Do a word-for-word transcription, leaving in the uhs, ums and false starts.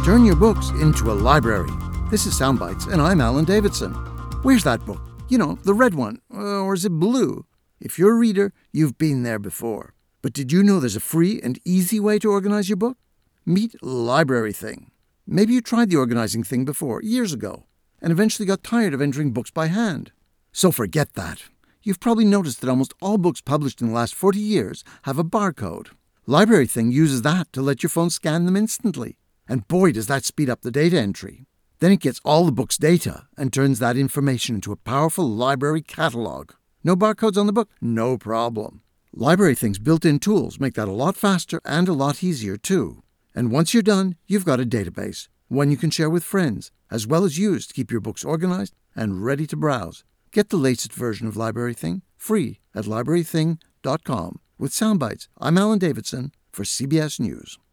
Turn your books into a library. This is Soundbites, and I'm Alan Davidson. Where's that book? You know, the red one. Uh, or is it blue? If you're a reader, you've been there before. But did you know there's a free and easy way to organize your book? Meet Library Thing. Maybe you tried the organizing thing before, years ago, and eventually got tired of entering books by hand. So forget that. You've probably noticed that almost all books published in the last forty years have a barcode. Library Thing uses that to let your phone scan them instantly. And boy, does that speed up the data entry. Then it gets all the book's data and turns that information into a powerful library catalog. No barcodes on the book? No problem. Library Thing's built-in tools make that a lot faster and a lot easier too. And once you're done, you've got a database, one you can share with friends, as well as use to keep your books organized and ready to browse. Get the latest version of Library Thing free at library thing dot com. With Soundbites, I'm Alan Davidson for C B S News.